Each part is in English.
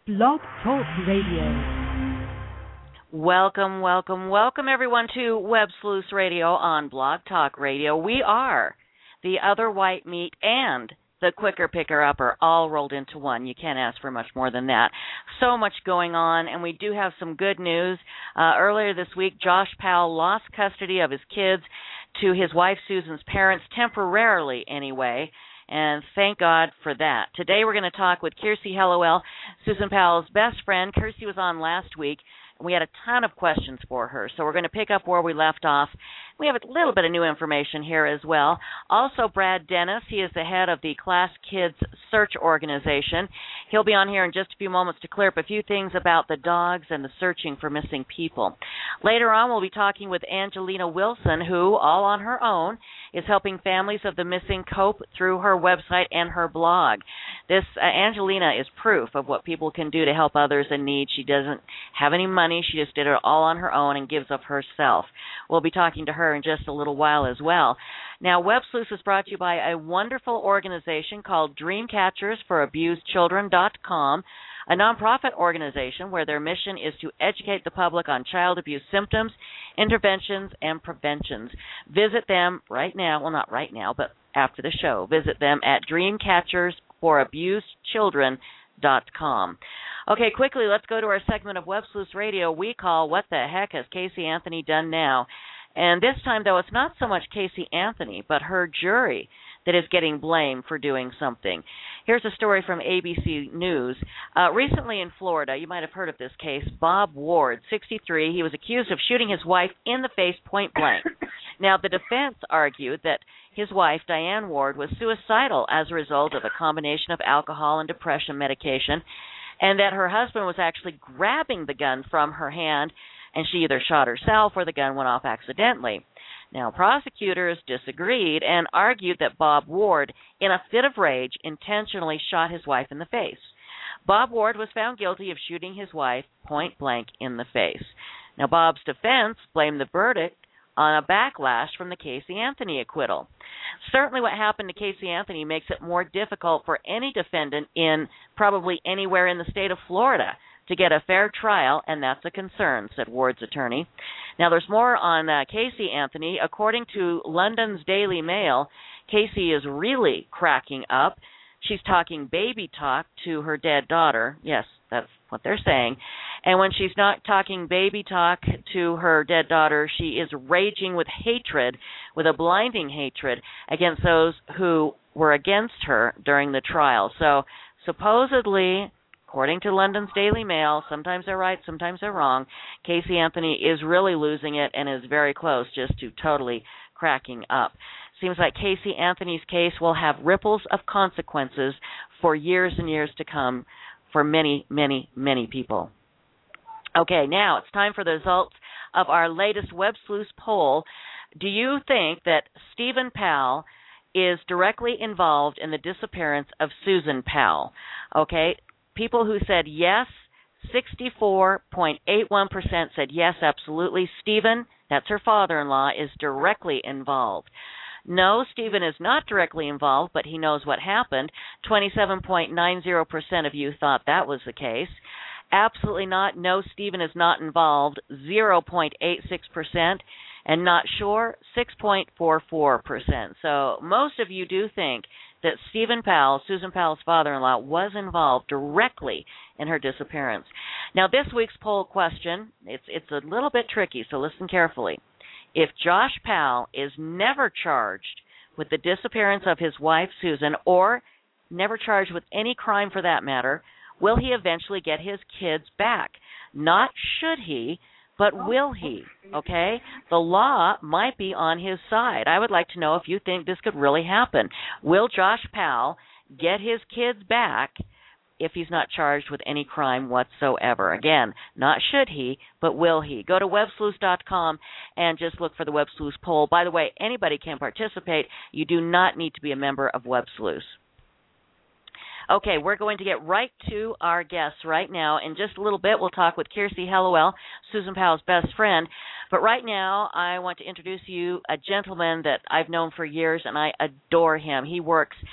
Blog Talk Radio. Welcome, welcome, welcome everyone to Web Sleuths Radio on Blog Talk Radio. We are the other white meat and the quicker picker upper all rolled into one. You can't ask for much more than that. So much going on, and we do have some good news. Earlier this week, Josh Powell lost custody of his kids to his wife Susan's parents, temporarily anyway. And thank God for that. Today we're going to talk with Kiersey Hellowell, Susan Powell's best friend. Kiersey was on last week, and we had a ton of questions for her. So we're going to pick up where we left off. We have a little bit of new information here as well. Also, Brad Dennis, he is the head of the Class Kids Search Organization. He'll be on here in just a few moments to clear up a few things about the dogs and the searching for missing people. Later on, we'll be talking with Angelina Wilson, who, all on her own, is helping families of the missing cope through her website and her blog. This Angelina is proof of what people can do to help others in need. She doesn't have any money. She just did it all on her own and gives of herself. We'll be talking to her in just a little while as well. Now, Web Sleuths is brought to you by a wonderful organization called DreamCatchersForAbusedChildren.com, a nonprofit organization where their mission is to educate the public on child abuse symptoms, interventions, and preventions. Visit them right now, well, not right now, but after the show. Visit them at DreamCatchersForAbusedChildren.com. Okay, quickly, let's go to our segment of Web Sleuths Radio we call What the Heck Has Casey Anthony Done Now? And this time, though, it's not so much Casey Anthony, but her jury that is getting blamed for doing something. Here's a story from ABC News. Recently in Florida, you might have heard of this case, Bob Ward, 63, he was accused of shooting his wife in the face point blank. Now, the defense argued that his wife, Diane Ward, was suicidal as a result of a combination of alcohol and depression medication, and that her husband was actually grabbing the gun from her hand, and she either shot herself or the gun went off accidentally. Now, prosecutors disagreed and argued that Bob Ward, in a fit of rage, intentionally shot his wife in the face. Bob Ward was found guilty of shooting his wife point blank in the face. Now, Bob's defense blamed the verdict on a backlash from the Casey Anthony acquittal. Certainly what happened to Casey Anthony makes it more difficult for any defendant in probably anywhere in the state of Florida to get a fair trial, and that's a concern, said Ward's attorney. Now, there's more on Casey Anthony. According to London's Daily Mail, Casey is really cracking up. She's talking baby talk to her dead daughter. Yes, that's what they're saying. And when she's not talking baby talk to her dead daughter, she is raging with hatred, with a blinding hatred against those who were against her during the trial. So supposedly, according to London's Daily Mail, sometimes they're right, sometimes they're wrong, Casey Anthony is really losing it and is very close just to totally cracking up. Seems like Casey Anthony's case will have ripples of consequences for years and years to come for many, many, many people. Okay, now it's time for the results of our latest Web Sleuths poll. Do you think that Stephen Powell is directly involved in the disappearance of Susan Powell? Okay, people who said yes, 64.81% said yes, absolutely. Stephen, that's her father-in-law, is directly involved. No, Stephen is not directly involved, but he knows what happened. 27.90% of you thought that was the case. Absolutely not. No, Stephen is not involved. 0.86%. And not sure, 6.44%. So most of you do think that Stephen Powell, Susan Powell's father-in-law, was involved directly in her disappearance. Now, this week's poll question, it's a little bit tricky, so listen carefully. If Josh Powell is never charged with the disappearance of his wife, Susan, or never charged with any crime for that matter, will he eventually get his kids back? Not should he, but will he? Okay? The law might be on his side. I would like to know if you think this could really happen. Will Josh Powell get his kids back if he's not charged with any crime whatsoever? Again, not should he, but will he? Go to websleuths.com and just look for the Web Sleuths poll. By the way, anybody can participate. You do not need to be a member of Web Sleuths. Okay, we're going to get right to our guests right now. In just a little bit, we'll talk with Kiersey Hellowell, Susan Powell's best friend. But right now, I want to introduce you a gentleman that I've known for years, and I adore him. He works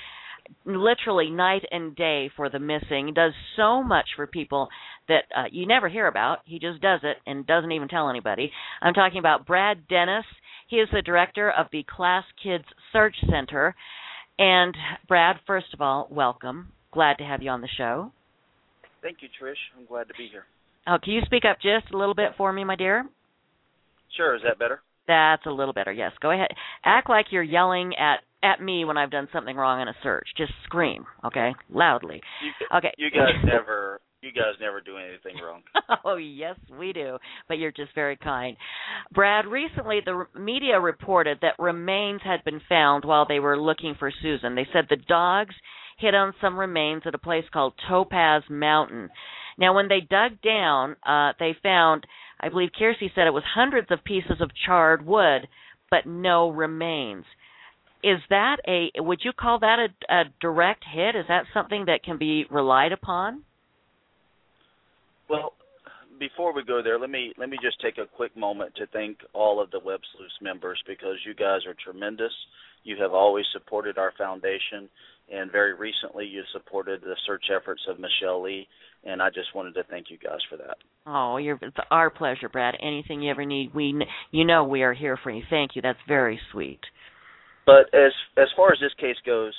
literally night and day for the missing. He does so much for people that you never hear about. He just does it and doesn't even tell anybody. I'm talking about Brad Dennis. He is the director of the Class Kids Search Center. And Brad, first of all, welcome. Glad to have you on the show. Thank you, Trish. I'm glad to be here. Oh, can you speak up just a little bit for me, my dear? Sure. Is that better? That's a little better, yes. Go ahead. Act like you're yelling at me when I've done something wrong in a search. Just scream, okay? Loudly. Okay. You guys never do anything wrong. Oh, yes, we do. But you're just very kind. Brad, recently the media reported that remains had been found while they were looking for Susan. They said the dogs hit on some remains at a place called Topaz Mountain. Now, when they dug down, they found, I believe Kiersey said it was hundreds of pieces of charred wood, but no remains. Is that would you call that a direct hit? Is that something that can be relied upon? Well, before we go there, let me just take a quick moment to thank all of the Web Sleuths members, because you guys are tremendous. You have always supported our foundation, and very recently you supported the search efforts of Michelle Lee, and I just wanted to thank you guys for that. Oh, it's our pleasure, Brad. Anything you ever need, we are here for you. Thank you. That's very sweet. But as far as this case goes,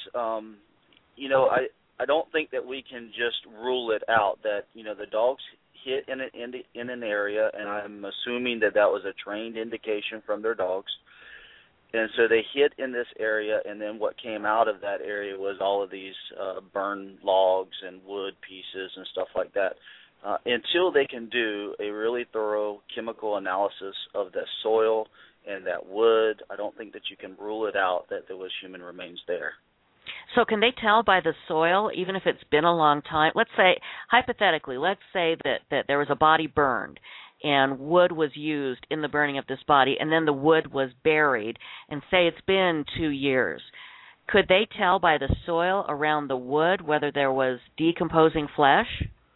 I don't think that we can just rule it out that, the dogs hit in an area, and I'm assuming that was a trained indication from their dogs. And so they hit in this area, and then what came out of that area was all of these burned logs and wood pieces and stuff like that. Until they can do a really thorough chemical analysis of the soil and that wood, I don't think that you can rule it out that there was human remains there. So can they tell by the soil, even if it's been a long time? Let's say, hypothetically, let's say that there was a body burned and wood was used in the burning of this body, and then the wood was buried, and say it's been 2 years. Could they tell by the soil around the wood whether there was decomposing flesh?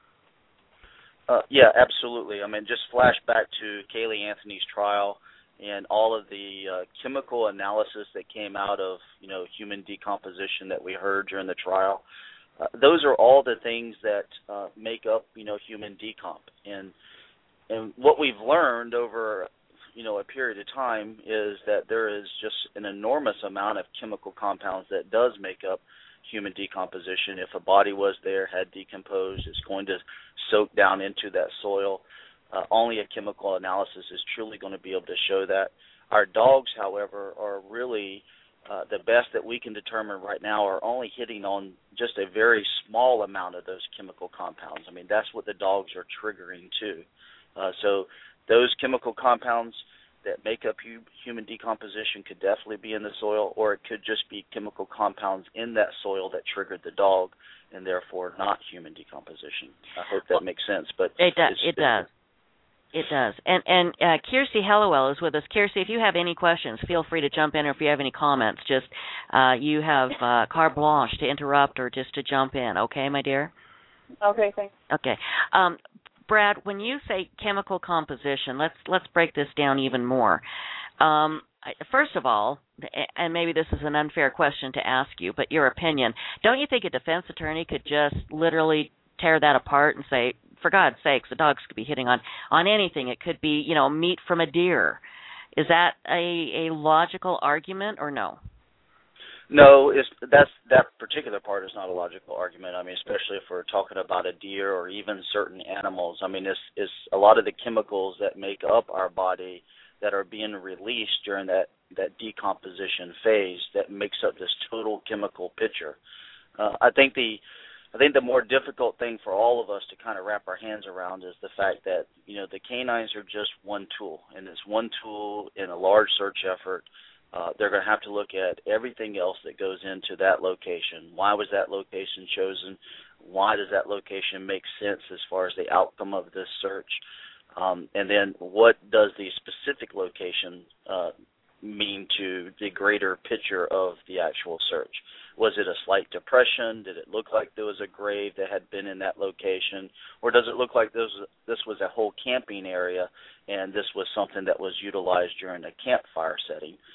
Yeah, absolutely. I mean, just flash back to Caylee Anthony's trial and all of the chemical analysis that came out of, human decomposition that we heard during the trial. Those are all the things that make up, human decomp. And what we've learned over, a period of time is that there is just an enormous amount of chemical compounds that does make up human decomposition. If a body was there, had decomposed, it's going to soak down into that soil. Only a chemical analysis is truly going to be able to show that. Our dogs, however, are really the best that we can determine right now are only hitting on just a very small amount of those chemical compounds. I mean, that's what the dogs are triggering too. So those chemical compounds that make up human decomposition could definitely be in the soil, or it could just be chemical compounds in that soil that triggered the dog, and therefore not human decomposition. I hope that makes sense. But it does. It does. And Kiersey Hallowell is with us. Kiersey, if you have any questions, feel free to jump in, or if you have any comments, just you have carte blanche to interrupt or just to jump in. Okay, my dear? Okay, thanks. Okay. Brad, when you say chemical composition, let's break this down even more. First of all, and maybe this is an unfair question to ask you, but your opinion, don't you think a defense attorney could just literally tear that apart and say, for God's sakes, the dogs could be hitting on anything. It could be, meat from a deer. Is that a logical argument or no? No, that particular part is not a logical argument. I mean, especially if we're talking about a deer or even certain animals. I mean, it's a lot of the chemicals that make up our body that are being released during that decomposition phase that makes up this total chemical picture. I think the more difficult thing for all of us to kind of wrap our hands around is the fact that, the canines are just one tool, and it's one tool in a large search effort. They're going to have to look at everything else that goes into that location. Why was that location chosen? Why does that location make sense as far as the outcome of this search? And then what does the specific location mean to the greater picture of the actual search? Was it a slight depression? Did it look like there was a grave that had been in that location? Or does it look like this was a whole camping area and this was something that was utilized during a campfire setting?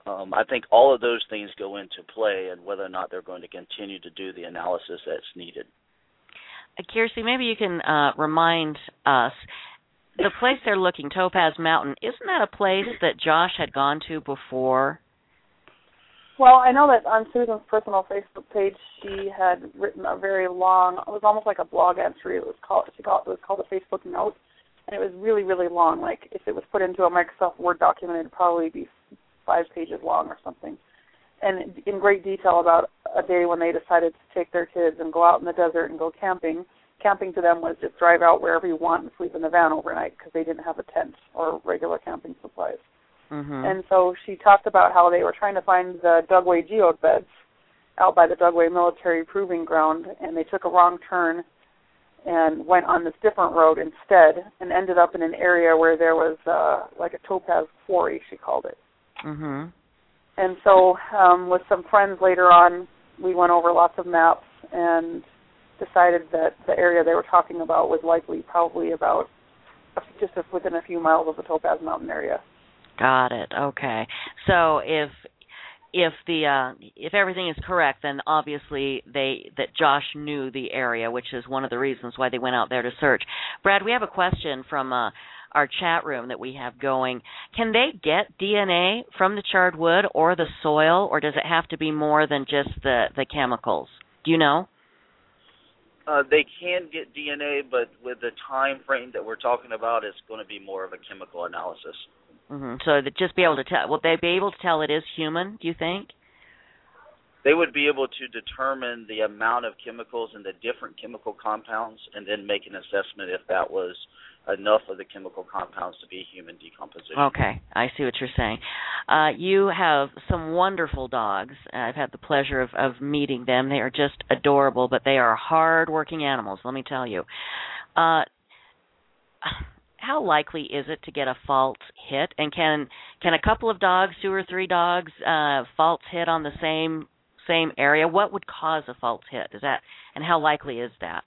I think all of those things go into play and whether or not they're going to continue to do the analysis that's needed. Kiersey, maybe you can remind us, the place they're looking, Topaz Mountain, isn't that a place that Josh had gone to before? Well, I know that on Susan's personal Facebook page, she had written a very long, it was almost like a blog entry. It was called a Facebook note, and it was really, really long. Like if it was put into a Microsoft Word document, it'd probably be 5 pages long or something. And in great detail about a day when they decided to take their kids and go out in the desert and go camping. Camping to them was just drive out wherever you want and sleep in the van overnight because they didn't have a tent or regular camping supplies. Mm-hmm. And so she talked about how they were trying to find the Dugway geode beds out by the Dugway Military Proving Ground, and they took a wrong turn and went on this different road instead and ended up in an area where there was like a topaz quarry, she called it. Mm-hmm. And so with some friends later on, we went over lots of maps and decided that the area they were talking about was likely probably about just within a few miles of the Topaz Mountain area. Got it. Okay. So if everything is correct, then obviously that Josh knew the area, which is one of the reasons why they went out there to search. Brad, we have a question from our chat room that we have going. Can they get DNA from the charred wood or the soil, or does it have to be more than just the chemicals? Do you know? They can get DNA, but with the time frame that we're talking about, it's going to be more of a chemical analysis. Mm-hmm. So that just be able to tell. Will they be able to tell it is human, do you think? They would be able to determine the amount of chemicals and the different chemical compounds and then make an assessment if that was enough of the chemical compounds to be human decomposition. Okay, I see what you're saying. You have some wonderful dogs. I've had the pleasure of meeting them. They are just adorable, but they are hard-working animals, let me tell you. How likely is it to get a false hit? And can a couple of dogs, 2 or 3 dogs, false hit on the same area? What would cause a false hit? And how likely is that?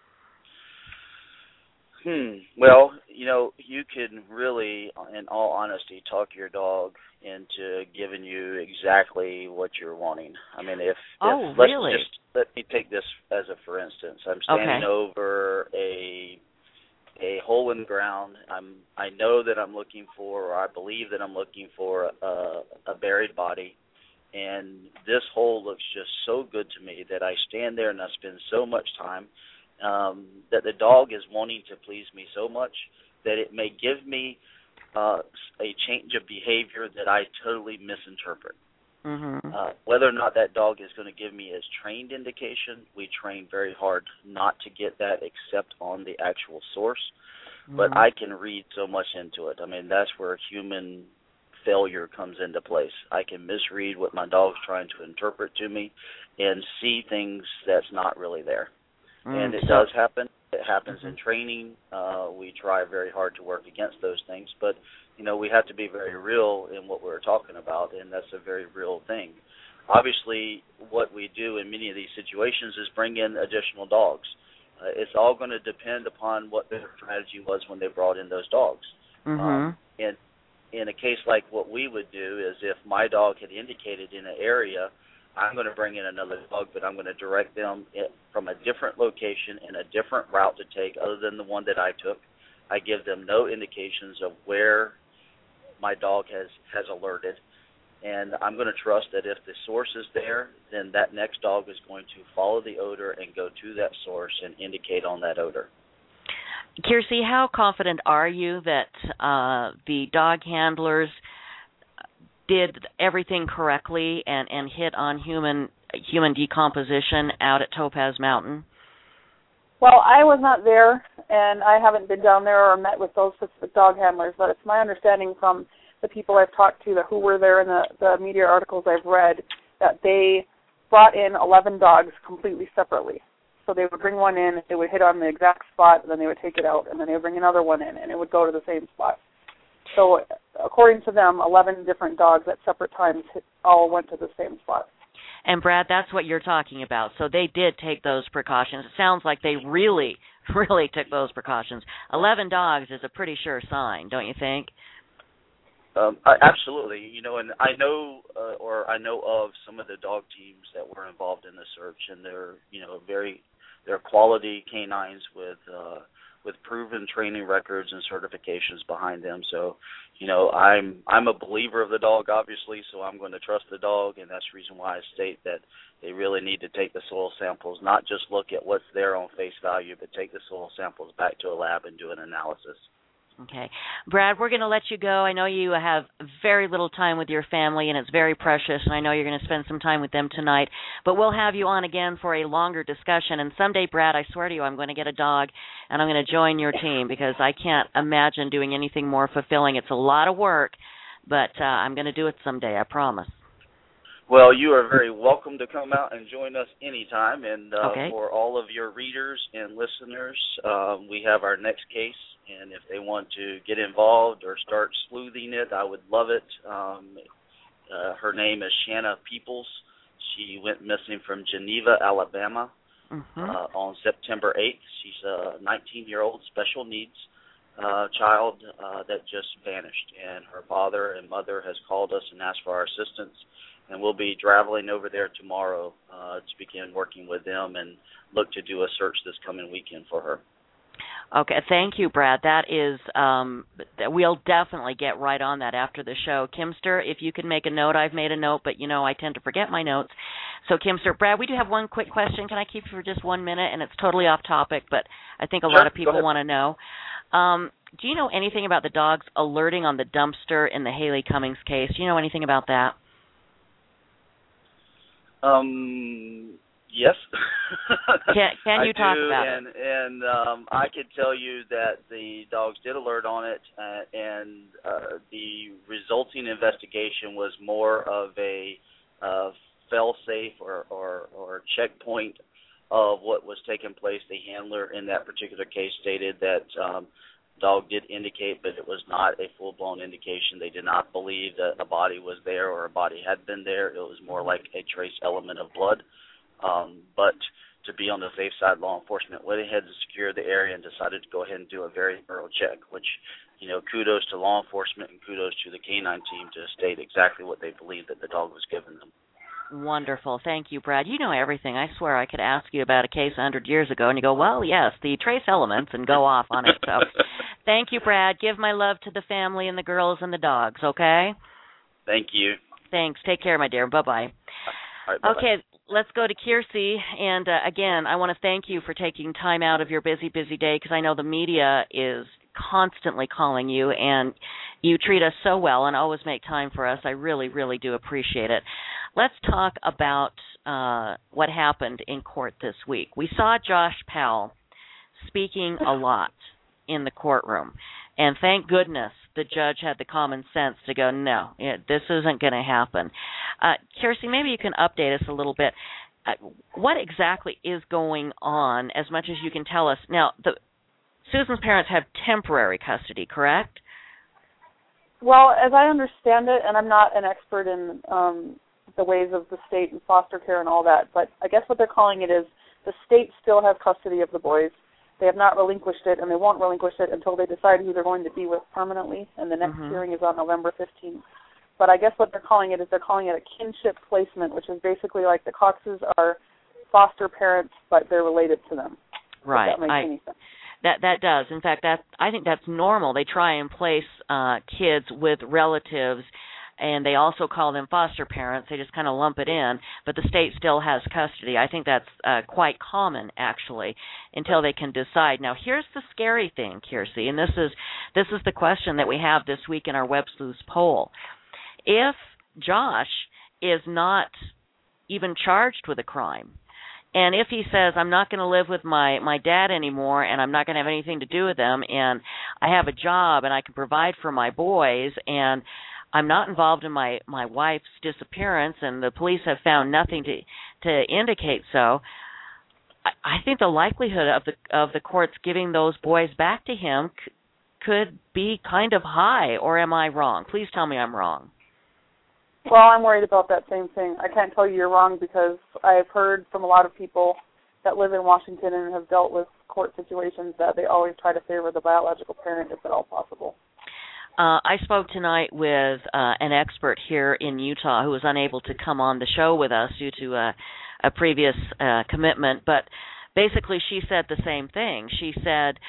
Well, you can really, in all honesty, talk your dog into giving you exactly what you're wanting. I mean, really? Let me take this as a for instance. I'm standing over a hole in the ground. I know that I'm looking for, or I believe that I'm looking for a buried body, and this hole looks just so good to me that I stand there and I spend so much time. That the dog is wanting to please me so much that it may give me a change of behavior that I totally misinterpret. Mm-hmm. Whether or not that dog is going to give me as trained indication, we train very hard not to get that except on the actual source. Mm-hmm. But I can read so much into it. I mean, that's where human failure comes into place. I can misread what my dog's trying to interpret to me and see things that's not really there. And it does happen. It happens in training. We try very hard to work against those things, but we have to be very real in what we're talking about, and that's a very real thing. Obviously, what we do in many of these situations is bring in additional dogs. It's all going to depend upon what their strategy was when they brought in those dogs. Mm-hmm. And in a case like what we would do is if my dog had indicated in an area, I'm going to bring in another dog, but I'm going to direct them from a different location and a different route to take other than the one that I took. I give them no indications of where my dog has alerted, and I'm going to trust that if the source is there, then that next dog is going to follow the odor and go to that source and indicate on that odor. Kiersey, how confident are you that the dog handlers did everything correctly and hit on human decomposition out at Topaz Mountain? Well, I was not there, and I haven't been down there or met with those specific dog handlers, but it's my understanding from the people I've talked to who were there in the media articles I've read that they brought in 11 dogs completely separately. So they would bring one in, they would hit on the exact spot, and then they would take it out, and then they would bring another one in, and it would go to the same spot. So according to them, 11 different dogs at separate times all went to the same spot. And, Brad, that's what you're talking about. So they did take those precautions. It sounds like they really, really took those precautions. 11 dogs is a pretty sure sign, don't you think? Absolutely. And I know of some of the dog teams that were involved in the search, and they're quality canines with proven training records and certifications behind them. So, I'm a believer of the dog, obviously, so I'm going to trust the dog, and that's the reason why I state that they really need to take the soil samples, not just look at what's there on face value, but take the soil samples back to a lab and do an analysis. Okay. Brad, we're going to let you go. I know you have very little time with your family, and it's very precious, and I know you're going to spend some time with them tonight. But we'll have you on again for a longer discussion. And someday, Brad, I swear to you, I'm going to get a dog, and I'm going to join your team because I can't imagine doing anything more fulfilling. It's a lot of work, but I'm going to do it someday, I promise. Well, you are very welcome to come out and join us anytime. And okay. For all of your readers and listeners, we have our next case. And if they want to get involved or start sleuthing it, I would love it. Her name is Shanna Peoples. She went missing from Geneva, Alabama on September 8th. She's a 19-year-old special needs child that just vanished. And her father and mother has called us and asked for our assistance. And we'll be traveling over there tomorrow to begin working with them and look to do a search this coming weekend for her. Okay, thank you, Brad. That is, we'll definitely get right on that after the show. Kimster, if you can make a note, I've made a note, but I tend to forget my notes. So, Kimster, Brad, we do have one quick question. Can I keep you for just 1 minute? And it's totally off topic, but I think a lot of people want to know. Do you know anything about the dogs alerting on the dumpster in the Haley Cummings case? Do you know anything about that? Yes. Can you talk about it? And I could tell you that the dogs did alert on it, and the resulting investigation was more of a fail-safe or checkpoint of what was taking place. The handler in that particular case stated that dog did indicate, but it was not a full-blown indication. They did not believe that a body was there or a body had been there. It was more like a trace element of blood. But to be on the safe side, law enforcement went ahead and secured the area and decided to go ahead and do a very thorough check, which, kudos to law enforcement and kudos to the canine team to state exactly what they believed that the dog was giving them. Wonderful. Thank you, Brad. You know everything. I swear I could ask you about a case 100 years ago, and you go, well, yes, the trace elements, and go off on it. So thank you, Brad. Give my love to the family and the girls and the dogs, okay? Thank you. Thanks. Take care, my dear. Bye-bye. All right, bye-bye. Okay, let's go to Kiersey. And, again, I want to thank you for taking time out of your busy, busy day because I know the media is constantly calling you, and you treat us so well and always make time for us. I really, really do appreciate it. Let's talk about what happened in court this week. We saw Josh Powell speaking a lot in the courtroom, and thank goodness the judge had the common sense to go, no, this isn't going to happen. Kiersey, maybe you can update us a little bit. What exactly is going on, as much as you can tell us? Now, Susan's parents have temporary custody, correct? Well, as I understand it, and I'm not an expert in the ways of the state and foster care and all that, but I guess what they're calling it is the state still has custody of the boys. They have not relinquished it, and they won't relinquish it until they decide who they're going to be with permanently, and the next hearing is on November 15th. But I guess what they're calling it is they're calling it a kinship placement, which is basically like the Coxes are foster parents, but they're related to them. Right. If that makes any sense. That does. In fact, I think that's normal. They try and place kids with relatives, and they also call them foster parents. They just kind of lump it in, but the state still has custody. I think that's quite common, actually, until they can decide. Now, here's the scary thing, Kiersey, and this is the question that we have this week in our Web Sleuths poll. If Josh is not even charged with a crime, and if he says, I'm not going to live with my dad anymore, and I'm not going to have anything to do with them, and I have a job, and I can provide for my boys, and I'm not involved in my wife's disappearance, and the police have found nothing to indicate so, I think the likelihood of the courts giving those boys back to him could be kind of high, or am I wrong? Please tell me I'm wrong. Well, I'm worried about that same thing. I can't tell you you're wrong because I've heard from a lot of people that live in Washington and have dealt with court situations that they always try to favor the biological parent if at all possible. I spoke tonight with an expert here in Utah who was unable to come on the show with us due to a previous commitment, but basically she said the same thing. She said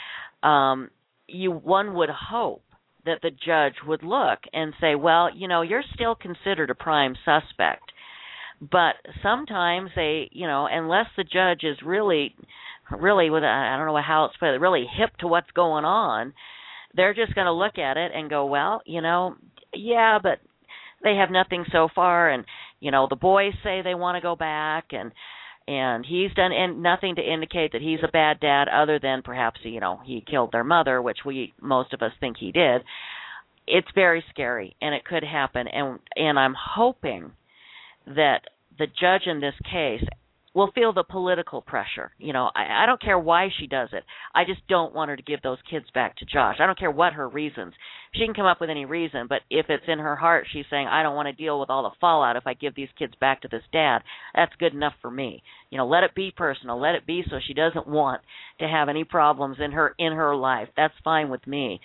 one would hope that the judge would look and say, well, you're still considered a prime suspect. But sometimes they, unless the judge is really with I don't know how it's put, really hip to what's going on, they're just going to look at it and go, well, yeah, but they have nothing so far, and the boys say they want to go back, and he's done nothing to indicate that he's a bad dad, other than perhaps he killed their mother, which most of us think he did. It's very scary, and it could happen, and I'm hoping that the judge in this case will feel the political pressure. I don't care why she does it. I just don't want her to give those kids back to Josh. I don't care what her reasons. She can come up with any reason, but if it's in her heart, she's saying, I don't want to deal with all the fallout if I give these kids back to this dad, that's good enough for me. Let it be personal. Let it be so she doesn't want to have any problems in her life. That's fine with me.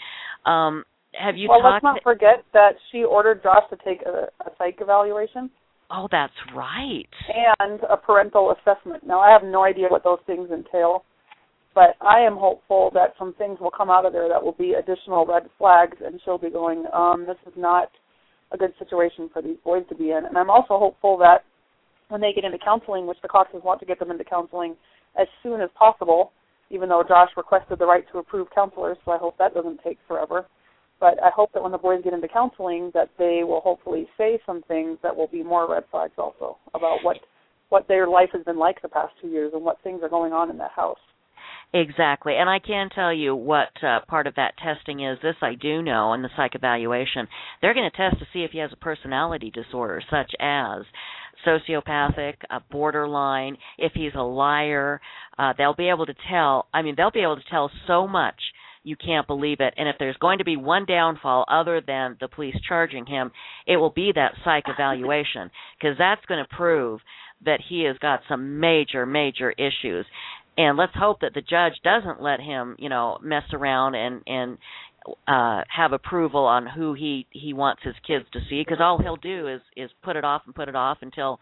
Have you talked? Well, let's not forget that she ordered Josh to take a psych evaluation. Oh, that's right. And a parental assessment. Now, I have no idea what those things entail, but I am hopeful that some things will come out of there that will be additional red flags, and she'll be going, this is not a good situation for these boys to be in. And I'm also hopeful that when they get into counseling, which the Coxes want to get them into counseling as soon as possible, even though Josh requested the right to approve counselors, so I hope that doesn't take forever. But I hope that when the boys get into counseling that they will hopefully say some things that will be more red flags also about what their life has been like the past 2 years and what things are going on in that house. Exactly. And I can tell you what part of that testing is. This I do know in the psych evaluation. They're going to test to see if he has a personality disorder, such as sociopathic, borderline, if he's a liar. They'll be able to tell. They'll be able to tell so much. You can't believe it. And if there's going to be one downfall other than the police charging him, it will be that psych evaluation, because that's going to prove that he has got some major, major issues. And let's hope that the judge doesn't let him, mess around and have approval on who he wants his kids to see, because all he'll do is put it off until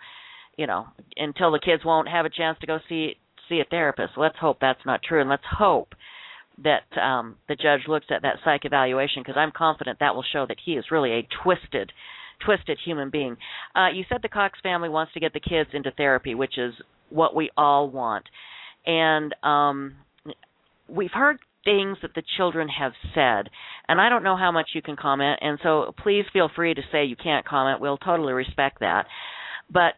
the kids won't have a chance to go see a therapist. Let's hope that's not true, and let's hope that the judge looks at that psych evaluation, because I'm confident that will show that he is really a twisted human being. You said the Cox family wants to get the kids into therapy, which is what we all want. And we've heard things that the children have said, and I don't know how much you can comment, and so please feel free to say you can't comment. We'll totally respect that. But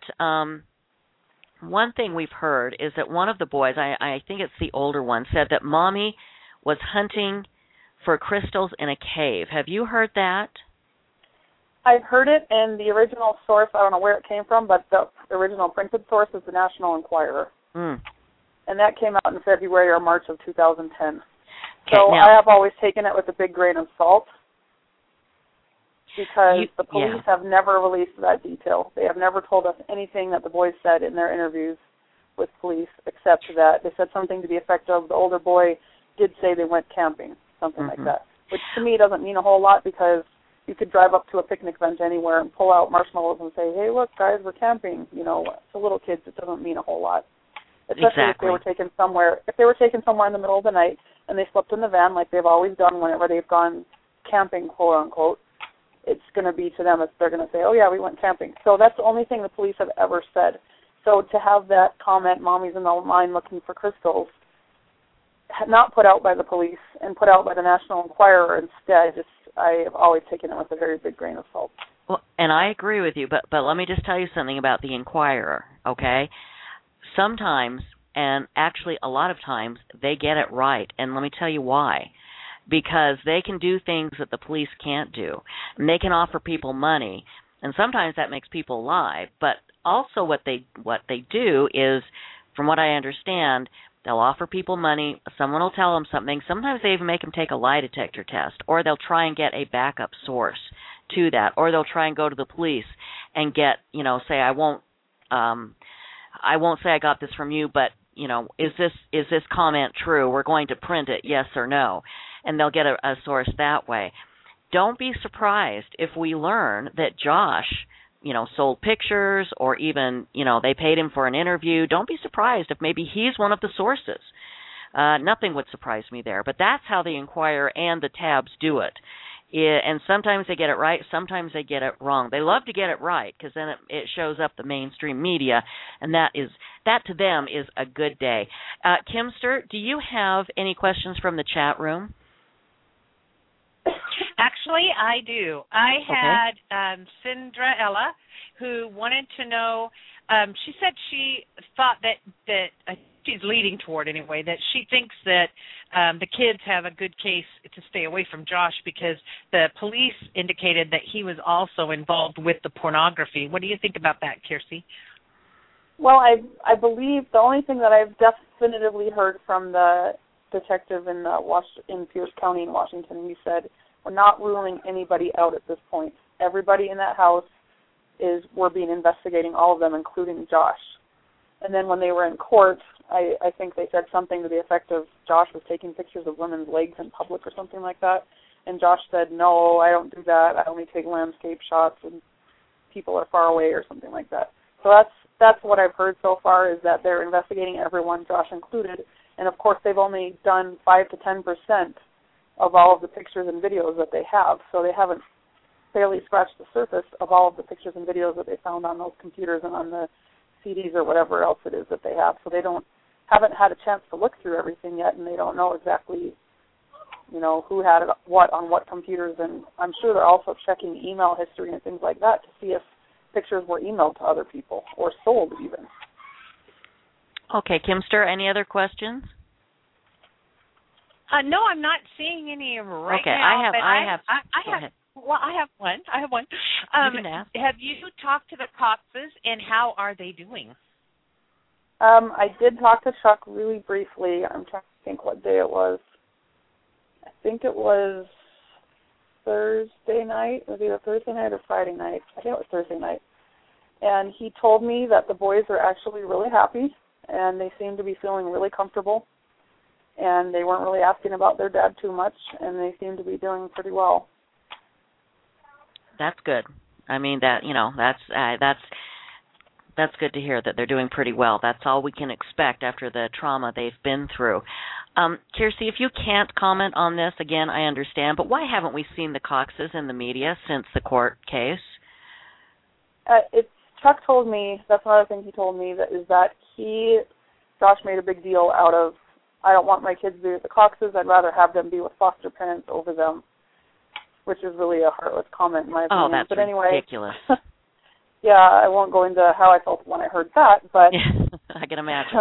one thing we've heard is that one of the boys, I think it's the older one, said that Mommy was hunting for crystals in a cave. Have you heard that? I've heard it, and the original source, I don't know where it came from, but the original printed source is the National Enquirer. Mm. And that came out in February or March of 2010. Okay, so now, I have always taken it with a big grain of salt, because the police have never released that detail. They have never told us anything that the boys said in their interviews with police, except that they said something to the effect of the older boy did say they went camping, something like that, which to me doesn't mean a whole lot, because you could drive up to a picnic bench anywhere and pull out marshmallows and say, hey, look, guys, we're camping. To little kids, it doesn't mean a whole lot. Especially if they were taken somewhere. If they were taken somewhere in the middle of the night and they slept in the van like they've always done whenever they've gone camping, quote unquote, it's going to be to them, they're going to say, oh yeah, we went camping. So that's the only thing the police have ever said. So to have that comment, Mommy's in the line looking for crystals, not put out by the police and put out by the National Enquirer instead, I have always taken it with a very big grain of salt. Well, and I agree with you, but let me just tell you something about the Enquirer, okay? Sometimes, and actually a lot of times, they get it right, and let me tell you why. Because they can do things that the police can't do, and they can offer people money, and sometimes that makes people lie. But also what they do is, from what I understand, they'll offer people money, someone will tell them something, sometimes they even make them take a lie detector test, or they'll try and get a backup source to that, or they'll try and go to the police and get, say, I won't say I got this from you, but, is this comment true? We're going to print it, yes or no. And they'll get a source that way. don't be surprised if we learn that Josh, sold pictures, or even, they paid him for an interview. Don't be surprised if maybe he's one of the sources. Nothing would surprise me there. But that's how the Inquirer and the tabs do it. And sometimes they get it right, sometimes they get it wrong. They love to get it right because then it shows up the mainstream media, and that to them is a good day. Kimster, do you have any questions from the chat room? Actually, I do. I had Cinderella who wanted to know. She said she thought that she's leading toward anyway, that she thinks that the kids have a good case to stay away from Josh because the police indicated that he was also involved with the pornography. What do you think about that, Kiersey? Well, I believe the only thing that I've definitively heard from the detective in Pierce County in Washington, he said, we're not ruling anybody out at this point. Everybody in that house we're being investigating, all of them, including Josh. And then when they were in court, I think they said something to the effect of Josh was taking pictures of women's legs in public or something like that. And Josh said, no, I don't do that. I only take landscape shots when people are far away or something like that. So that's what I've heard so far, is that they're investigating everyone, Josh included. And, of course, they've only done 5 to 10% of all of the pictures and videos that they have. So they haven't barely scratched the surface of all of the pictures and videos that they found on those computers and on the CDs or whatever else it is that they have. So they haven't had a chance to look through everything yet, and they don't know exactly, who had what on what computers. And I'm sure they're also checking email history and things like that to see if pictures were emailed to other people or sold even. Okay, Kimster, any other questions? No, I'm not seeing any right okay, now. I have one. You can ask. Have you talked to the Coxes, and how are they doing? I did talk to Chuck really briefly. I'm trying to think what day it was. I think it was Thursday night. It was either Thursday night or Friday night. I think it was Thursday night. And he told me that the boys are actually really happy, and they seem to be feeling really comfortable. And they weren't really asking about their dad too much, and they seem to be doing pretty well. That's good. I mean, that's good to hear that they're doing pretty well. That's all we can expect after the trauma they've been through. Kiersey, if you can't comment on this, again, I understand, but why haven't we seen the Coxes in the media since the court case? Chuck told me, that's another thing he told me, Josh made a big deal out of, I don't want my kids to be with the Coxes, I'd rather have them be with foster parents over them, which is really a heartless comment in my opinion. Oh, that's but anyway, ridiculous. Yeah, I won't go into how I felt when I heard that, but I can imagine.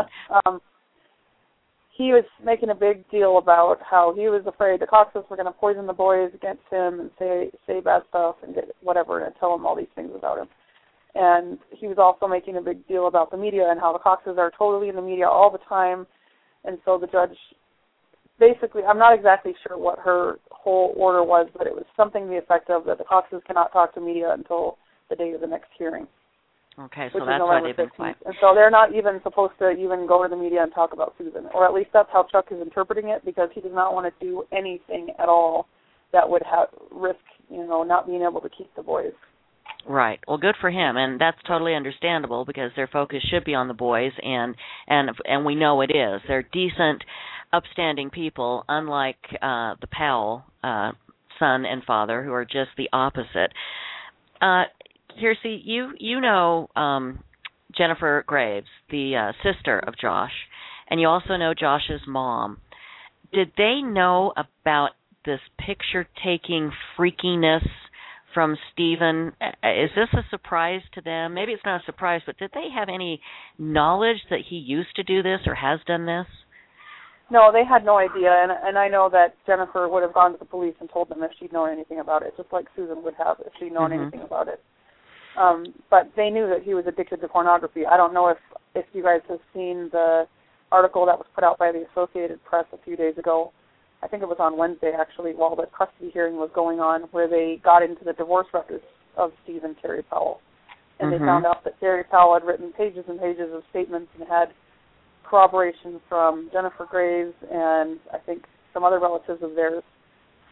He was making a big deal about how he was afraid the Coxes were going to poison the boys against him and say bad stuff and get whatever and tell them all these things about him. And he was also making a big deal about the media and how the Coxes are totally in the media all the time. And so the judge, basically, I'm not exactly sure what her whole order was, but it was something to the effect of that the Coxes cannot talk to media until the day of the next hearing. Okay, so that's why they've been quiet. And so they're not even supposed to even go to the media and talk about Susan, or at least that's how Chuck is interpreting it, because he does not want to do anything at all that would risk, not being able to keep the boys. Right. Well, good for him, and that's totally understandable because their focus should be on the boys, and we know it is. They're decent, upstanding people, unlike the Powell son and father, who are just the opposite. Kiersey, you know Jennifer Graves, the sister of Josh, and you also know Josh's mom. Did they know about this picture-taking freakiness from Stephen? Is this a surprise to them? Maybe it's not a surprise, but did they have any knowledge that he used to do this or has done this? No, they had no idea, and I know that Jennifer would have gone to the police and told them if she'd known anything about it, just like Susan would have if she'd known anything about it. But they knew that he was addicted to pornography. I don't know if you guys have seen the article that was put out by the Associated Press a few days ago. I think it was on Wednesday, actually, while the custody hearing was going on, where they got into the divorce records of Steve and Terry Powell. And they found out that Terry Powell had written pages and pages of statements and had corroboration from Jennifer Graves and I think some other relatives of theirs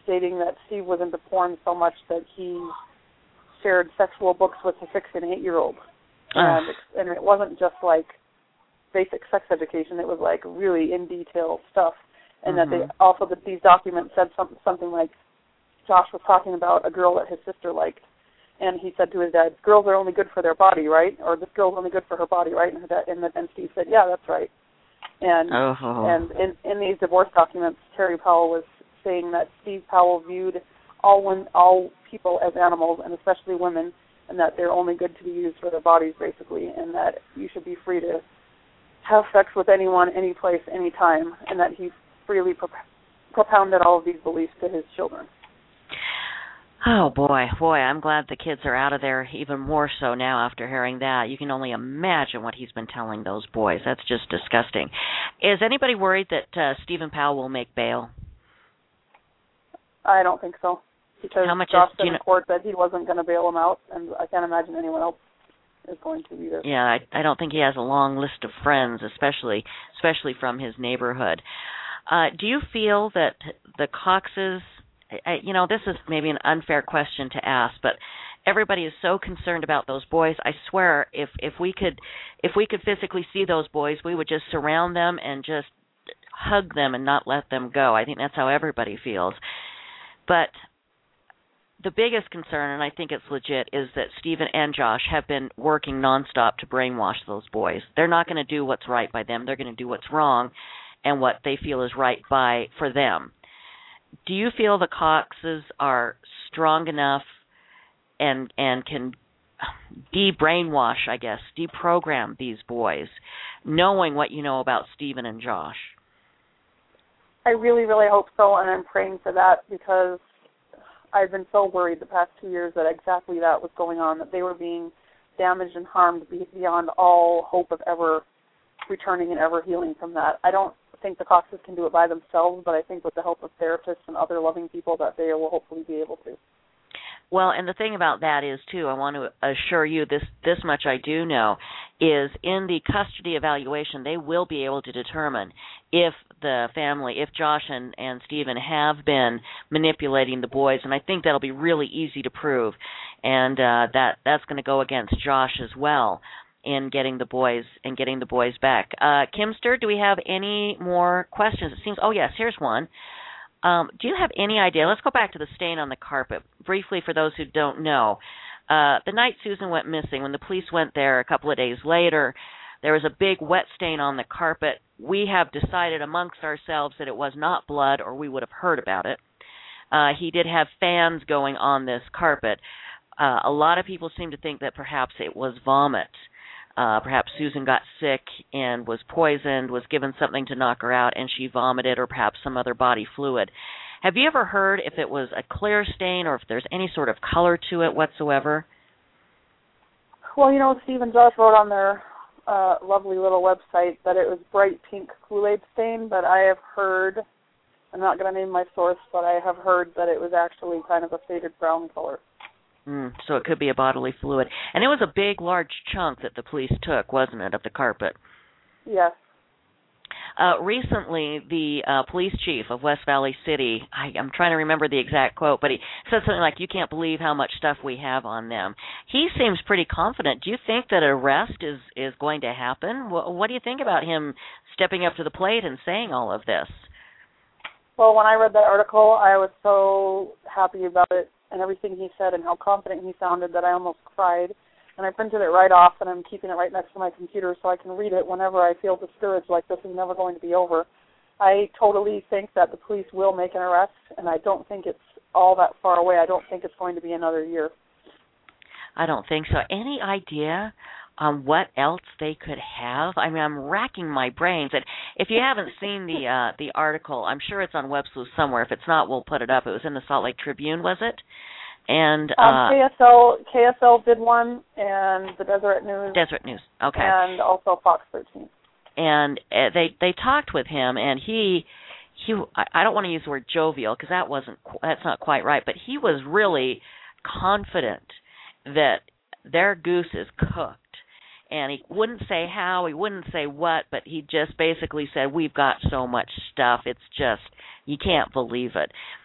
stating that Steve was into porn so much that he shared sexual books with a 6 and 8-year-old. And it wasn't just like basic sex education, it was like really in detail stuff. And that they also, that these documents said something like, Josh was talking about a girl that his sister liked, and he said to his dad, girls are only good for their body, right? Or this girl's only good for her body, right? And Steve said, yeah, that's right. And in these divorce documents, Terry Powell was saying that Steve Powell viewed all people as animals, and especially women, and that they're only good to be used for their bodies, basically, and that you should be free to have sex with anyone, any place, any time, and that he freely propounded all of these beliefs to his children. Oh, boy, I'm glad the kids are out of there even more so now after hearing that. You can only imagine what he's been telling those boys. That's just disgusting. Is anybody worried that Stephen Powell will make bail? I don't think so, because How much Josh is, said in court that he wasn't going to bail him out, and I can't imagine anyone else is going to either. Yeah, I don't think he has a long list of friends, especially from his neighborhood. Do you feel that the Coxes, this is maybe an unfair question to ask, but everybody is so concerned about those boys. I swear, if we could physically see those boys, we would just surround them and just hug them and not let them go. I think that's how everybody feels. But the biggest concern, and I think it's legit, is that Stephen and Josh have been working nonstop to brainwash those boys. They're not going to do what's right by them. They're going to do what's wrong and what they feel is right for them. Do you feel the Coxes are strong enough and can de-brainwash, I guess, deprogram these boys, knowing what you know about Stephen and Josh? I really, really hope so, and I'm praying for that, because I've been so worried the past 2 years that exactly that was going on, that they were being damaged and harmed beyond all hope of ever returning and ever healing from that. I don't think the Coxes can do it by themselves, but I think with the help of therapists and other loving people that they will hopefully be able to. Well, and the thing about that is, too, I want to assure you this much I do know, is in the custody evaluation, they will be able to determine if the family, if Josh and Stephen have been manipulating the boys, and I think that'll be really easy to prove, and that's going to go against Josh as well in getting the boys back. Kimster, do we have any more questions? It seems. Oh yes, here's one. Do you have any idea? Let's go back to the stain on the carpet briefly for those who don't know. The night Susan went missing, when the police went there a couple of days later, there was a big wet stain on the carpet. We have decided amongst ourselves that it was not blood, or we would have heard about it. He did have fans going on this carpet. A lot of people seem to think that perhaps it was vomit. Perhaps Susan got sick and was poisoned, was given something to knock her out, and she vomited, or perhaps some other body fluid. Have you ever heard if it was a clear stain or if there's any sort of color to it whatsoever? Well, Steve and Josh wrote on their lovely little website that it was bright pink Kool-Aid stain, but I have heard, I'm not going to name my source, but I have heard that it was actually kind of a faded brown color. So it could be a bodily fluid. And it was a big, large chunk that the police took, wasn't it, of the carpet? Yes. Recently, the police chief of West Valley City, I'm trying to remember the exact quote, but he said something like, "You can't believe how much stuff we have on them." He seems pretty confident. Do you think that an arrest is going to happen? What do you think about him stepping up to the plate and saying all of this? Well, when I read that article, I was so happy about it and everything he said and how confident he sounded that I almost cried. And I printed it right off, and I'm keeping it right next to my computer so I can read it whenever I feel discouraged, like this is never going to be over. I totally think that the police will make an arrest, and I don't think it's all that far away. I don't think it's going to be another year. I don't think so. Any idea on what else they could have? I mean, I'm racking my brains. And if you haven't seen the article, I'm sure it's on WebSleuth somewhere. If it's not, we'll put it up. It was in the Salt Lake Tribune, was it? And KSL did one, and the Deseret News. Okay. And also Fox 13. And they talked with him, and he I don't want to use the word jovial because that's not quite right, but he was really confident that their goose is cooked. And he wouldn't say how, he wouldn't say what, but he just basically said, "We've got so much stuff, it's just, you can't believe it."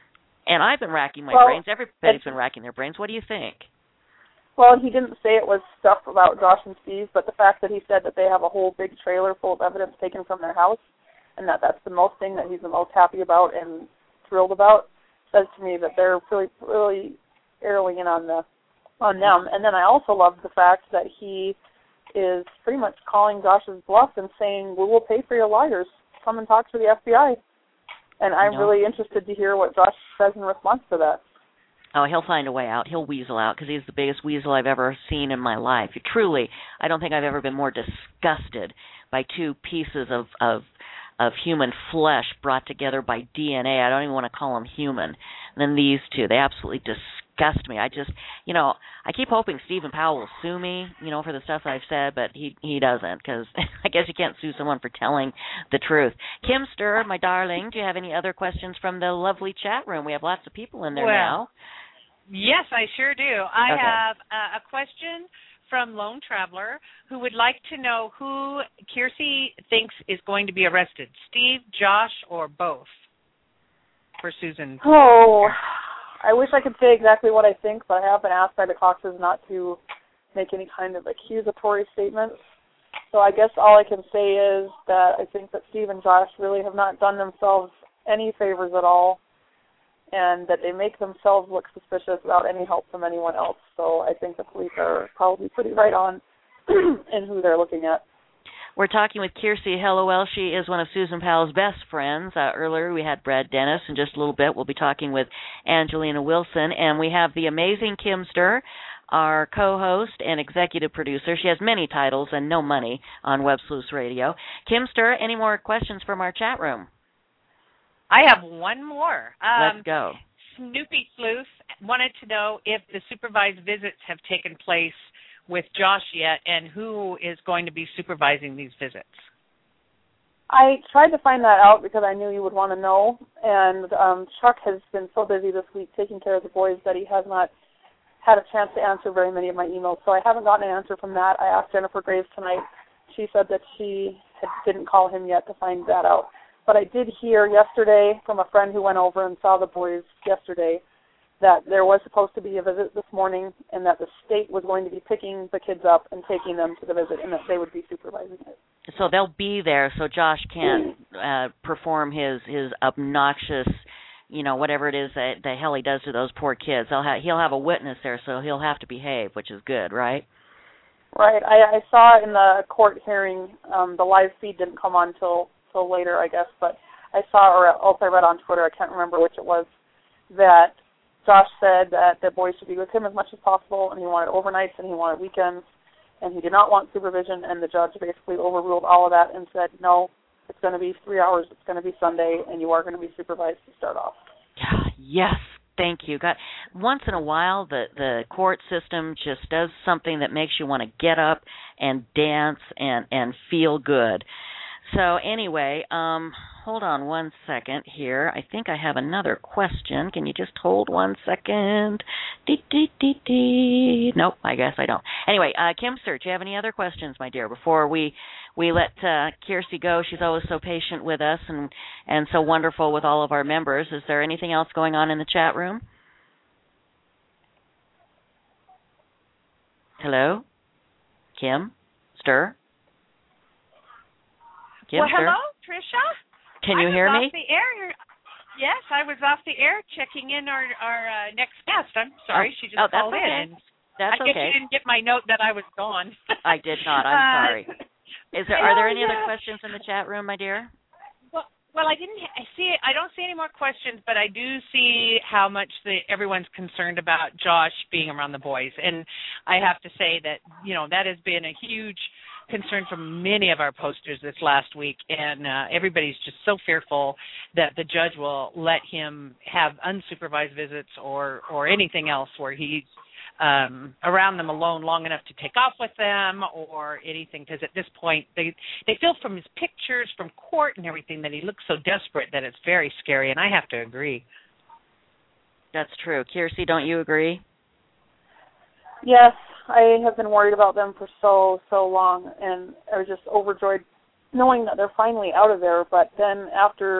And I've been racking my brains. Everybody's been racking their brains. What do you think? Well, he didn't say it was stuff about Josh and Steve, but the fact that he said that they have a whole big trailer full of evidence taken from their house, and that's the most thing that he's the most happy about and thrilled about, says to me that they're really, really arrowing in on them. And then I also love the fact that he is pretty much calling Josh's bluff and saying, we will pay for your lawyers. Come and talk to the FBI. And I'm really interested to hear what Josh says in response to that. Oh, he'll find a way out. He'll weasel out because he's the biggest weasel I've ever seen in my life. Truly, I don't think I've ever been more disgusted by two pieces of human flesh brought together by DNA. I don't even want to call them human. Than these two. They absolutely disgust me. I just, I keep hoping Stephen Powell will sue me, for the stuff I've said, but he doesn't, because I guess you can't sue someone for telling the truth. Kim Stir, my darling, do you have any other questions from the lovely chat room? We have lots of people in there now. Yes, I sure do. I have a question from Lone Traveler who would like to know who Kiersey thinks is going to be arrested, Steve, Josh, or both, for Susan. Oh, I wish I could say exactly what I think, but I have been asked by the Coxes not to make any kind of accusatory statements. So I guess all I can say is that I think that Steve and Josh really have not done themselves any favors at all, and that they make themselves look suspicious without any help from anyone else. So I think the police are probably pretty right on in who they're looking at. We're talking with Kiersey Helliwell. She is one of Susan Powell's best friends. Earlier we had Brad Dennis. In just a little bit we'll be talking with Angelina Wilson. And we have the amazing Kim Stir, our co-host and executive producer. She has many titles and no money on Web Sleuths Radio. Kim Stir, any more questions from our chat room? I have one more. Let's go. Snoopy Sleuth wanted to know if the supervised visits have taken place with Josh yet, and who is going to be supervising these visits. I tried to find that out because I knew you would want to know, and Chuck has been so busy this week taking care of the boys that he has not had a chance to answer very many of my emails, so I haven't gotten an answer from that. I asked Jennifer Graves tonight. She said that she didn't call him yet to find that out. But I did hear yesterday from a friend who went over and saw the boys yesterday that there was supposed to be a visit this morning and that the state was going to be picking the kids up and taking them to the visit and that they would be supervising it. So they'll be there so Josh can't perform his obnoxious, whatever it is that the hell he does to those poor kids. He'll have a witness there, so he'll have to behave, which is good, right? Right. I saw in the court hearing, the live feed didn't come on till later, I guess, but I saw, or else I read on Twitter, I can't remember which it was, that Josh said that the boys should be with him as much as possible, and he wanted overnights and he wanted weekends, and he did not want supervision, and the judge basically overruled all of that and said, no, it's going to be 3 hours, it's going to be Sunday, and you are going to be supervised to start off. Yes, thank you. God, once in a while, the court system just does something that makes you want to get up and dance and feel good. So anyway, hold on one second here. I think I have another question. Can you just hold 1 second? Nope, I guess I don't. Anyway, Kim Stir, do you have any other questions, my dear, before we let Kiersey go? She's always so patient with us and so wonderful with all of our members. Is there anything else going on in the chat room? Hello? Kim Stir? Well, hello, Tricia. Can you hear me? Off the air. Yes, I was off the air checking in our next guest. I'm sorry, she just called in. That's I guess okay. you didn't get my note that I was gone. I did not. I'm sorry. Are there any other questions in the chat room, my dear? Well, I don't see any more questions, but I do see how much everyone's concerned about Josh being around the boys, and I have to say that that has been a huge concern from many of our posters this last week, and everybody's just so fearful that the judge will let him have unsupervised visits or anything else where he's around them alone long enough to take off with them or anything, because at this point they feel from his pictures from court and everything that he looks so desperate that it's very scary, and I have to agree. That's true. Kiersey, don't you agree? Yes, I have been worried about them for so long, and I was just overjoyed knowing that they're finally out of there. But then after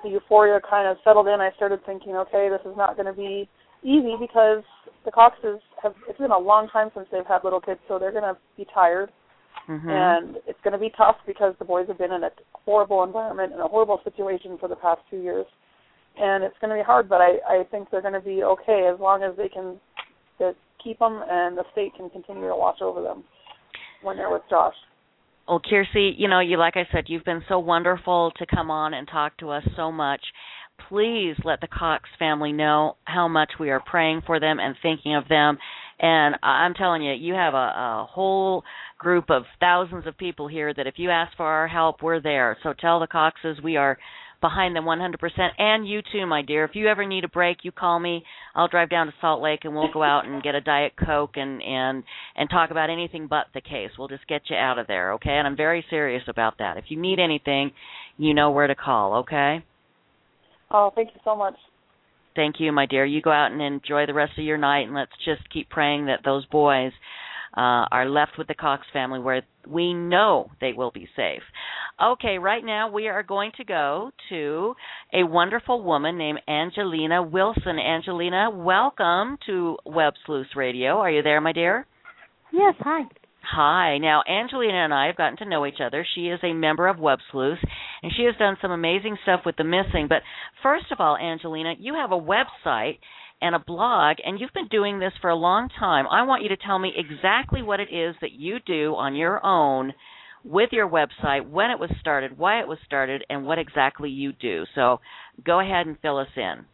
the euphoria kind of settled in, I started thinking, okay, this is not going to be easy because the Coxes it's been a long time since they've had little kids, so they're going to be tired. Mm-hmm. And it's going to be tough because the boys have been in a horrible environment and a horrible situation for the past 2 years. And it's going to be hard, but I think they're going to be okay as long as they can keep them and the state can continue to watch over them when they're with Josh. Well, Kiersey, you like I said, you've been so wonderful to come on and talk to us so much. Please let the Cox family know how much we are praying for them and thinking of them. And I'm telling you, you have a whole group of thousands of people here that if you ask for our help, we're there. So tell the Coxes we are behind them 100%. And you too, my dear. If you ever need a break, you call me. I'll drive down to Salt Lake and we'll go out and get a Diet Coke and talk about anything but the case. We'll just get you out of there, okay? And I'm very serious about that. If you need anything, you know where to call, okay? Oh, thank you so much. Thank you, my dear. You go out and enjoy the rest of your night, and let's just keep praying that those boys are left with the Cox family where we know they will be safe. Okay, right now we are going to go to a wonderful woman named Angelina Wilson. Angelina, welcome to Web Sleuths Radio. Are you there, my dear? Yes, hi. Hi. Now, Angelina and I have gotten to know each other. She is a member of Web Sleuths, and she has done some amazing stuff with the missing. But first of all, Angelina, you have a website and a blog, and you've been doing this for a long time. I want you to tell me exactly what it is that you do on your own with your website, when it was started, why it was started, and what exactly you do. So go ahead and fill us in.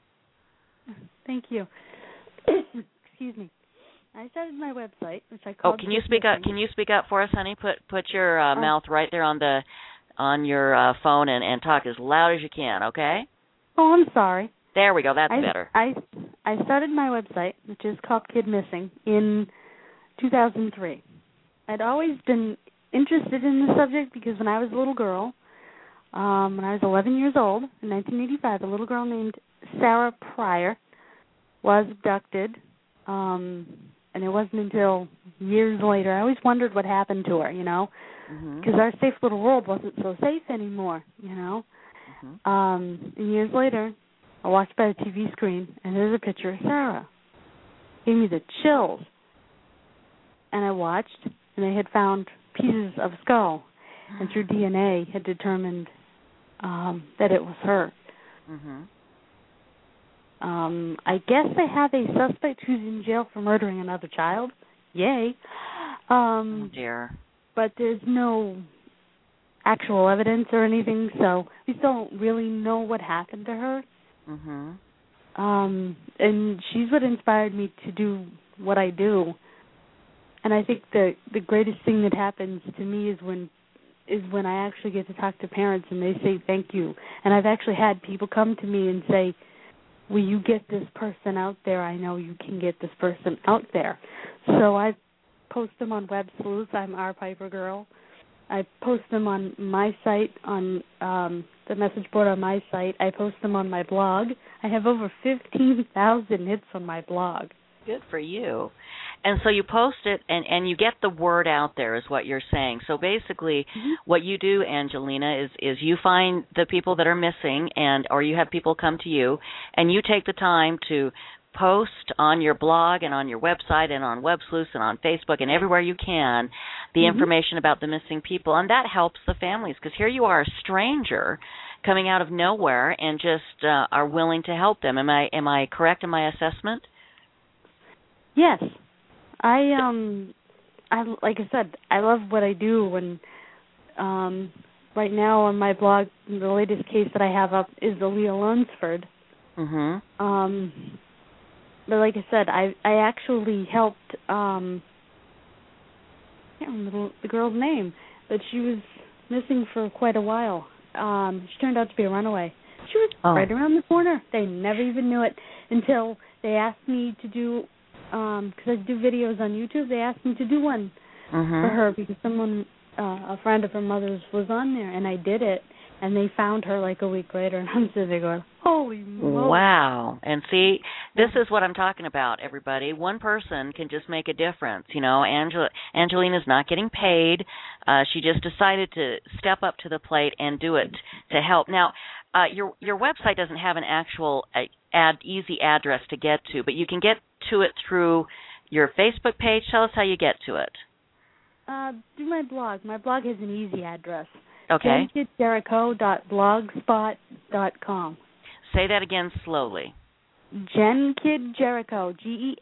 Thank you. Excuse me. I started my website, which I called. Oh, can you speak up? Can you speak up for us, honey? Put your mouth right there on your phone and talk as loud as you can. Okay? Oh, I'm sorry. There we go. That's better. I started my website, which is called Kid Missing, in 2003. I'd always been interested in the subject because when I was a little girl, when I was 11 years old, in 1985, a little girl named Sarah Pryor was abducted. And it wasn't until years later. I always wondered what happened to her, because our safe little world wasn't so safe anymore, And years later, I walked by the TV screen, and there's a picture of Sarah. Gave me the chills. And I watched, and they had found pieces of skull, and through DNA had determined that it was her. Mm-hmm. I guess they have a suspect who's in jail for murdering another child. Yay. Oh, dear. But there's no actual evidence or anything, so we still don't really know what happened to her. Mm-hmm. And she's what inspired me to do what I do. And I think the greatest thing that happens to me is when I actually get to talk to parents and they say thank you. And I've actually had people come to me and say, will you get this person out there? I know you can get this person out there. So I post them on Web Sleuths. I'm R. Piper Girl. I post them on my site, on the message board on my site. I post them on my blog. I have over 15,000 hits on my blog. Good for you. And so you post it and you get the word out there is what you're saying. So basically what you do, Angelina, is you find the people that are missing or you have people come to you and you take the time to post on your blog and on your website and on Web Sleuths and on Facebook and everywhere you can the information about the missing people. And that helps the families because here you are, a stranger coming out of nowhere and just are willing to help them. Am I correct in my assessment? Yes. I like I said, I love what I do. And right now on my blog, the latest case that I have up is the Leah Lunsford. Mm-hmm. But like I said, I actually helped. I can't remember the girl's name, but she was missing for quite a while. She turned out to be a runaway. She was right around the corner. They never even knew it until they asked me to do. Because I do videos on YouTube, they asked me to do one for her because someone, a friend of her mother's, was on there, and I did it, and they found her like a week later, and I'm sitting there going, holy moly. Wow. And see, this is what I'm talking about, everybody. One person can just make a difference. Angelina's not getting paid. She just decided to step up to the plate and do it to help. Now, your website doesn't have an actual easy address to get to, but you can get to it through your Facebook page. Tell us how you get to it. Through my blog. My blog has an easy address. Okay. JenKidJericho.blogspot.com. Say that again slowly. JenKidJericho,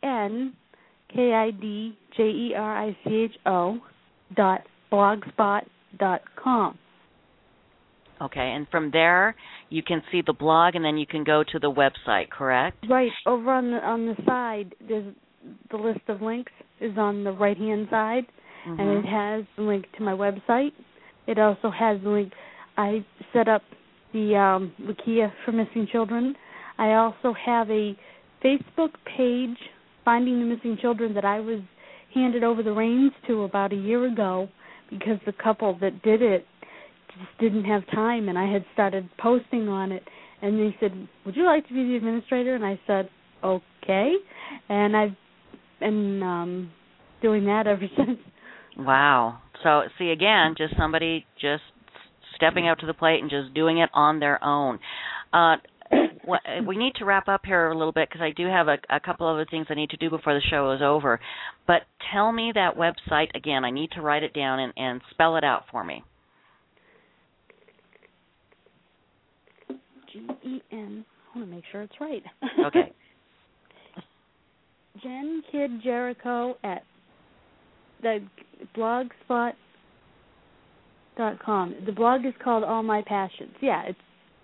GenKidJericho.blogspot.com. Okay, and from there you can see the blog, and then you can go to the website, correct? Right. Over on the side, there's the list of links is on the right-hand side, and it has the link to my website. It also has the link. I set up the Wikia for Missing Children. I also have a Facebook page, Finding the Missing Children, that I was handed over the reins to about a year ago because the couple that did it just didn't have time, and I had started posting on it, and they said, "Would you like to be the administrator?" And I said, "Okay," and I've been doing that ever since. Wow. So, see, again, just somebody just stepping up to the plate and just doing it on their own. We need to wrap up here a little bit because I do have a couple other things I need to do before the show is over. But tell me that website again. I need to write it down and spell it out for me. GEN. I want to make sure it's right. Okay. JenKidJericho at the blogspot.com. The blog is called All My Passions. Yeah, it's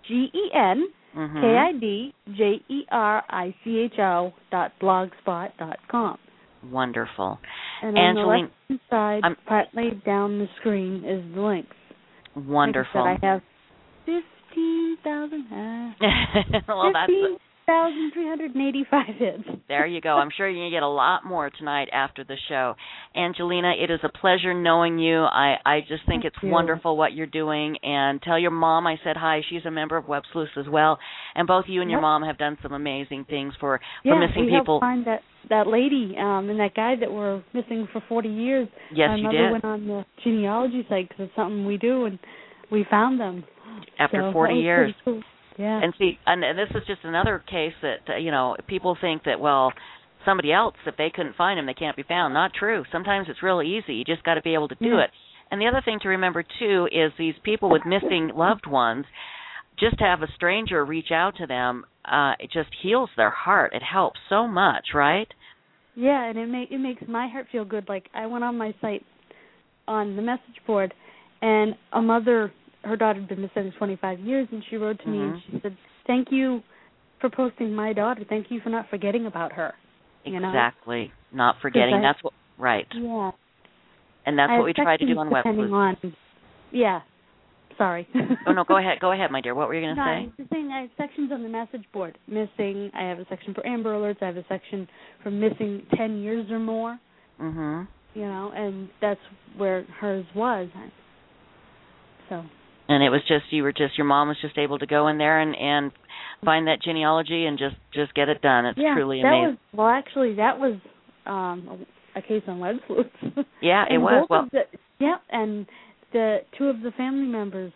GenKidJericho.blogspot.com. Wonderful. And on the left-hand side, partly down the screen, is the links. Wonderful. Like I said, I have 15,000. Well, that's 15,385 hits. There you go. I'm sure you're going to get a lot more tonight after the show. Angelina, it is a pleasure knowing you. I just think it's wonderful what you're doing. And tell your mom I said hi. She's a member of Web Sleuths as well. And both you and your mom have done some amazing things for missing people. Yeah, we helped find that lady and that guy that were missing for 40 years. Yes, My you mother did. went on the genealogy site because it's something we do, and we found them. After 40 years. Cool. Yeah. And see, and this is just another case that, people think that, well, somebody else, if they couldn't find him, they can't be found. Not true. Sometimes it's real easy. You just got to be able to do it. And the other thing to remember, too, is these people with missing loved ones, just to have a stranger reach out to them, it just heals their heart. It helps so much, right? Yeah, and it makes my heart feel good. Like, I went on my site on the message board, and a mother, her daughter had been missing 25 years, and she wrote to me and she said, "Thank you for posting my daughter. Thank you for not forgetting about her." Exactly. Not forgetting. That's what, right. Yeah. And that's what we try to do on Web Sleuths. Yeah. Sorry. Oh, no, go ahead. Go ahead, my dear. What were you going to say? I was just saying I have sections on the message board. Missing, I have a section for Amber Alerts. I have a section for missing 10 years or more. Mm-hmm. And that's where hers was. So. And it was your mom was just able to go in there and find that genealogy and just get it done. It's truly amazing. That was a case on Web Sleuths. Yeah, it was. And the two of the family members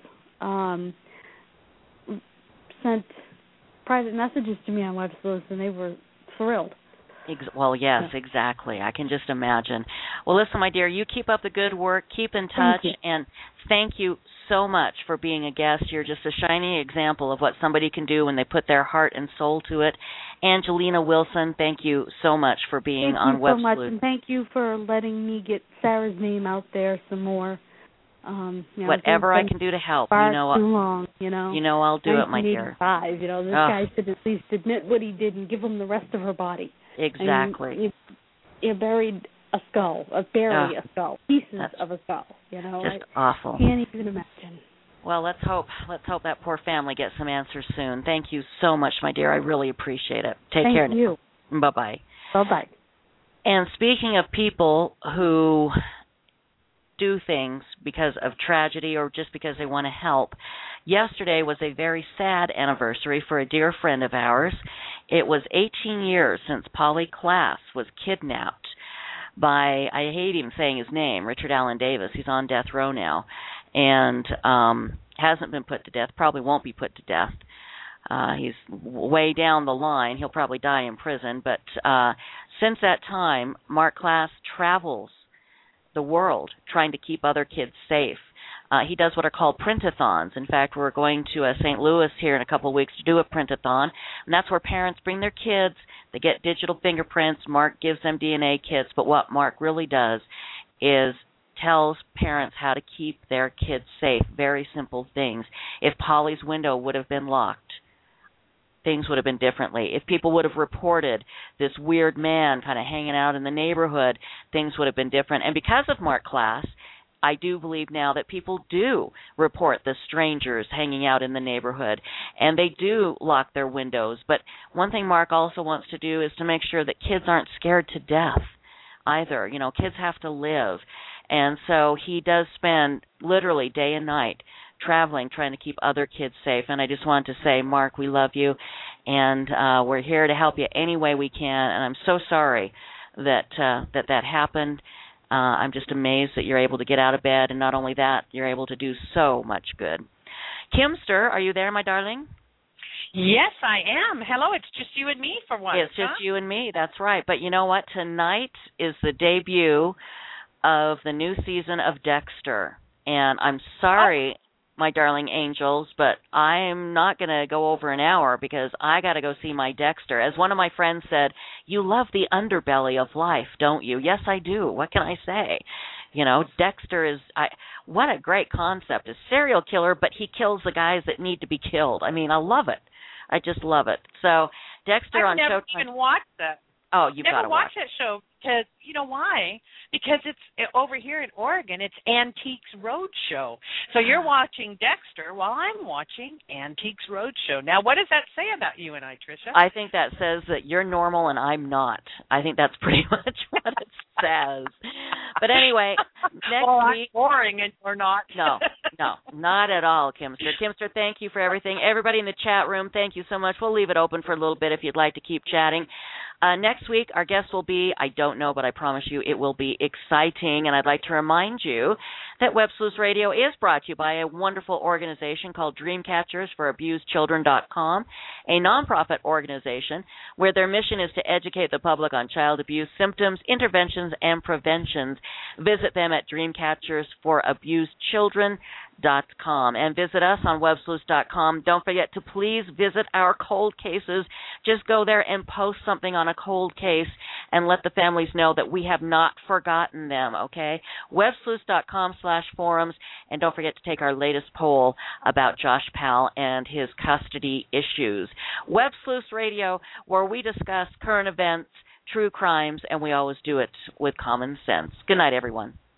sent private messages to me on Web Sleuths, and they were thrilled. Well, yes, exactly. I can just imagine. Well, listen, my dear, you keep up the good work. Keep in touch, and thank you so much for being a guest. You're just a shining example of what somebody can do when they put their heart and soul to it. Angelina Wilson, thank you so much for being on Web Sleuths. Thank you so much, and thank you for letting me get Sarah's name out there some more. Whatever I can do to help, too long, I'll do it, my dear. 1985, this guy should at least admit what he did and give him the rest of her body. Exactly. You buried a skull, pieces of a skull. Just awful. Can't even imagine. Well, let's hope that poor family gets some answers soon. Thank you so much, my dear. I really appreciate it. Take care. Thank you. Bye-bye. Bye-bye. And speaking of people who do things because of tragedy or just because they want to help, yesterday was a very sad anniversary for a dear friend of ours. It was 18 years since Polly Klaas was kidnapped by, I hate even saying his name, Richard Allen Davis. He's on death row now. And hasn't been put to death, probably won't be put to death. He's way down the line. He'll probably die in prison. But since that time, Mark Klass travels the world trying to keep other kids safe. He does what are called print-a-thons. In fact, we're going to St. Louis here in a couple of weeks to do a print-a-thon, and that's where parents bring their kids. They get digital fingerprints. Mark gives them DNA kits, but what Mark really does is tells parents how to keep their kids safe. Very simple things. If Polly's window would have been locked, things would have been differently. If people would have reported this weird man kind of hanging out in the neighborhood, things would have been different. And because of Mark Klass, I do believe now that people do report the strangers hanging out in the neighborhood, and they do lock their windows. But one thing Mark also wants to do is to make sure that kids aren't scared to death either. You know, kids have to live. And so he does spend literally day and night traveling, trying to keep other kids safe. And I just wanted to say, Mark, we love you, and we're here to help you any way we can. And I'm so sorry that that happened. I'm just amazed that you're able to get out of bed, and not only that, you're able to do so much good. Kimster, are you there, my darling? Yes, I am. Hello, it's just you and me for once. It's just you and me, that's right. But you know what? Tonight is the debut of the new season of Dexter. And I'm sorry, my darling angels, but I'm not going to go over an hour because I got to go see my Dexter. As one of my friends said, you love the underbelly of life, don't you? Yes, I do. What can I say? You know, Dexter is, what a great concept. A serial killer, but he kills the guys that need to be killed. I mean, I love it. I just love it. So, Dexter on Showtime. I've never even watched that. Oh, you've got to watch that show because, you know why? Because it's over here in Oregon, it's Antiques Roadshow. So you're watching Dexter while I'm watching Antiques Roadshow. Now, what does that say about you and I, Tricia? I think that says that you're normal and I'm not. I think that's pretty much what it says. But anyway, next week. I'm boring and you're not. No, not at all, Kimster. Kimster, thank you for everything. Everybody in the chat room, thank you so much. We'll leave it open for a little bit if you'd like to keep chatting. Next week, our guest will be, I don't know, but I promise you it will be exciting. And I'd like to remind you that Web Sleuths Radio is brought to you by a wonderful organization called Dreamcatchers for AbusedChildren.com, a nonprofit organization where their mission is to educate the public on child abuse symptoms, interventions, and preventions. Visit them at DreamCatchersForAbusedChildren.com and visit us on WebSleuths.com. Don't forget to please visit our cold cases. Just go there and post something on a cold case and let the families know that we have not forgotten them, okay? WebSleuths.com/forums, and don't forget to take our latest poll about Josh Powell and his custody issues. Web Sleuths Radio, where we discuss current events, true crimes, and we always do it with common sense. Good night, everyone.